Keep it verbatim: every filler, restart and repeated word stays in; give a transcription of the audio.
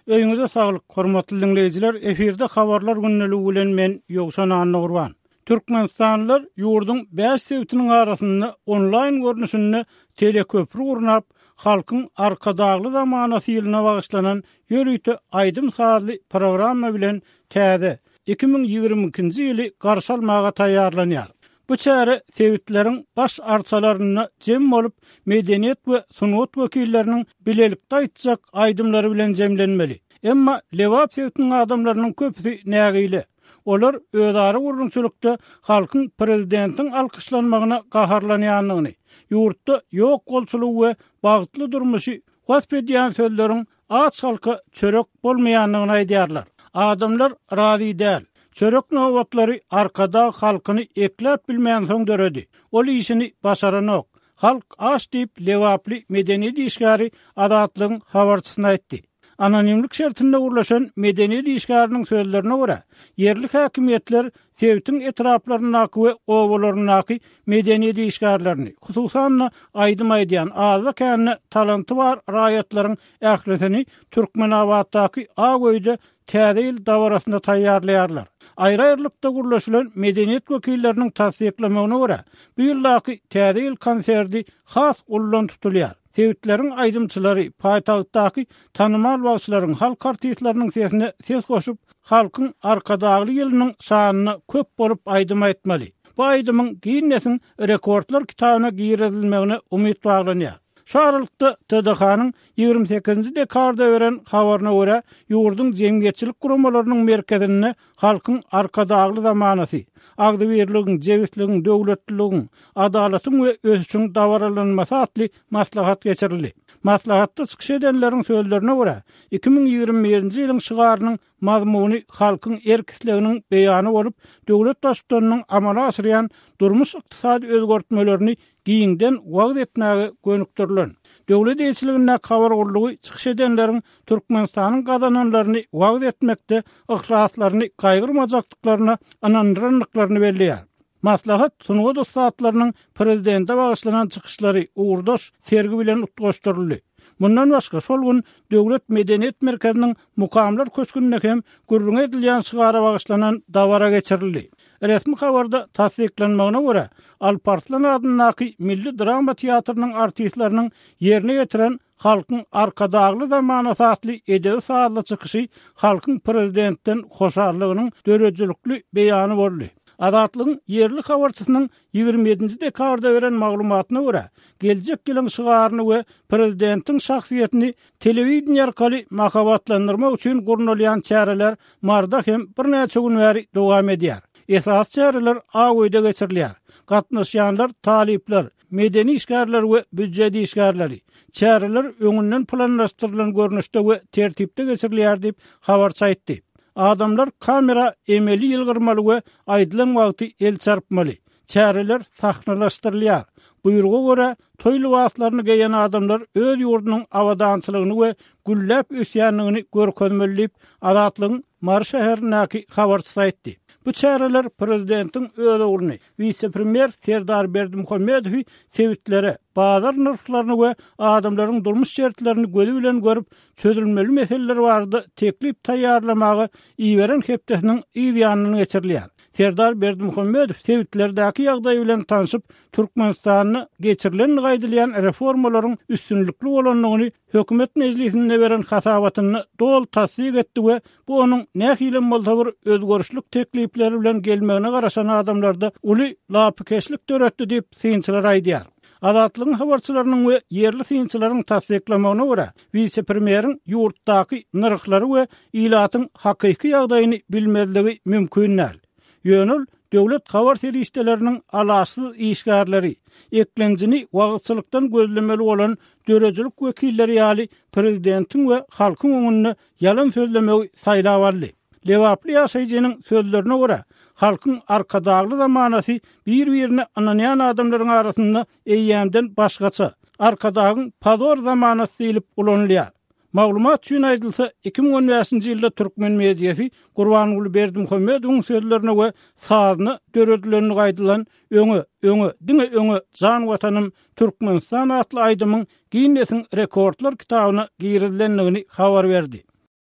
Öýüňize saglyk, hormatly dinleýijiler. Eferde habarlar günneligi bilen men Ýogsan Anna Gurban. Türkmenistanlylar ýurdun beş sewtiniň arasynda onlaýn görnüşinde teleköprü gurnap, halkyň arkadagly zamanasy ýylyna bagyşlanan Ýörüýte aýdym saatly programma bilen täze iki ming ýygrimi ikinji ýyly garşy almaga taýýarlanýar. Bu çäre sewitlerin baş arçalaryna jem bolup, medeniýet we sunuwat wekilleriniň bilelikde aýtjak aýdymlary bilen jemlenmeli. Emma lewap sewitiniň adamlarynyň köpüsi nägili. Olar özari gurrunçylykda halkyň prezidentiň alkyşlanmagyna gaharlanýanlygyny, ýurtda ýok golçulugy we bagtly durmuşy wasp edýän sözleriň aç halka çörek bolmaýanlygyny aýdýarlar. Adamlar razy däl. Çörek nowatlary arkada halkyny eklep bilmeýän soň döredi. Ol işini başaranok. Halk aç diýip lewaply medeniýet işgäri adatlygyň habarçysyna aýtdy. Anonimlik şertinde urlaşan medeniýet işgäriniň sözlerine görä, yerli häkimiýetler sewitiň etraplarynaky we owalarynaky medeniýet işgärlerini, hususan aýdym aýdýan azda känne talenty bar raýatlaryň ählisini Türkmenawatdaky Agoýda täze ýyl dawarasynda taýýarlaýarlar. Aýry-aýrylykda gurlaşylan medeniýet wekilleriniň tasdiklamagyna görä, bu ýyldaky täze ýyl konserdi has ullan tutulýar. Sewitlerin aýdymçylary paýtagtdaky tanymal bagçylaryň halk artistlarynyň sesine ses goşup, halkyň arkadagly ýylynyň şanyny köp bolup aýdym aýtmaly. Bu aýdymyň giňnesiň rekordlar kitabyna giýerilmegine umyt baglanýar. Şu aralykda T D H-nyň ýygrimi sekizinji dekarda beren habaryna görä, ýurdun jemgyýetçilik guramalarynyň merkezine halkyň arkadagly zamanasy, agdybirligiň, jewitligiň, döwletligiň, adalatyň we ösüşiň dawaralanmasy atly maslahat geçirildi. Maslahatda çykyş edenleriň sözlerine görä, iki ming ýygrimi birinji ýylyň şygarynyň mazmuny halkyň erkisliginiň beýany bolup, döwlet başçylarynyň amala asyrýan durmuş ykdysady özgertmelerini giňden wagt etmäge gönükdirilen. Döwlet eýçiligine habar gurlugy çykyş edenleriň Türkmenistanyň gazananlaryny wagt etmekde ıhraatlaryny gaýgyrmajaklyklaryna anandyranlyklaryny belliýär. Maslahat sunuwat ustaatlarynyň prezidente bagyşlanan çykyşlary uğurdaş sergi bilen utgaşdyryldy. Bundan başga şol gün Döwlet Medeniýet Merkeziniň mukamlar köçkünine hem gurrun edilýän şygara bagyşlanan dawara geçirildi. Resmi habarda tasdiklanmagyna görä, Alparslan adynaky Milli Drama Teatrynyň artistlarynyň ýerine getiren halkyň arkadagly zamanasy atly edebi saatly çykyşy halkyň prezidentden hoşarlygynyň dörejilikli beýany boldy. Adatlygyň yerli habarçysynyň ýygrimi ýedinji dekarda beren maglumatyna görä, geljek ýylyň şygaryny we prezidentiň şahsiýetini telewizion arkaly makabatlandyrmak üçin gurnulýan çäreler marda hem birnäçe gün bäri dowam edýär. Esas çäreler Agoýda geçirilýär. Gatnaşýanlar talipler, medeni işgärler we büdjeti işgärleri. Çäreler öňünden planlaşdyrylan görnüşde we tertipde geçirilýär diýip habarçy aýtdy. Adamlar kamera emeli ýylgyrmaly we aýdylan wagty el çarpmaly. Çäreler sahnalaşdyrylýar. Buýruga görä toýly wagtlaryny geýen adamlar öz ýurdunyň awadançylygyny we gülläp ösýänligini görkezmelip adatlygyň Mar şäherindäki habarçy aýtdy. Bu çäreler prezidentiň öz ogluny, vice-premier Serdar Berdimuhammedow sewitlere bazar nyrklaryny we adamlaryň durmuş şertlerini gözü bilen görüp çözülmeli meseleler bardy teklip taýýarlamagy iýeren hepdesiniň ýygyanyny geçirilýär. Serdar Berdimuhammedow sewitlerdäki ýagdaý bilen tanyşyp, Türkmenistanyny geçirilen gaýdylýan reformalaryň üstünlikli bolanlygyny hökümet meclisinde beren hasabatyny dol tasdik etdi we bu onuň nähile bolsa bir özgörüşlik teklipleri bilen gelmegine garaşan adamlarda uly lapykeşlik döretdi diýip synçylar aýdýar. Adatlygyň habarçylarynyň we yerli synçylaryň tasdiklamagyna görä, vice-premieriň ýurtdaky nyrklary we ilatyň hakyky ýagdaýyny bilmezligi mümkin näl. Ýönül döwlet habar serişdeleriniň alasyz işgärleri, eklenjini wagtçylykdan gözlemeli bolan dörejilik wekilleri ýaly prezidentiň we halkyň öňünde ýalan sözlemegi saýlap aldy. Lewaply ýaşaýjynyň sözlerine görä, halkyň arkadagly zamanasy bir-birine ananýan adamlaryň arasynda eýýämden başgaça, arkadagyň pazor zamanasy diýilip ulanylýar. Maglumat üçin aýdylsa, iki ming on beşinji ýylda türkmen mediýasy Gurbanuly Berdimuhammedowyň sözlerine we sazyny döredilerini gaýdylan öňe, öňe, diňe öňe jan watanym Türkmenistan atly aýdymyň giňnesiň rekordlar kitabyna giýerilenligini habar berdi.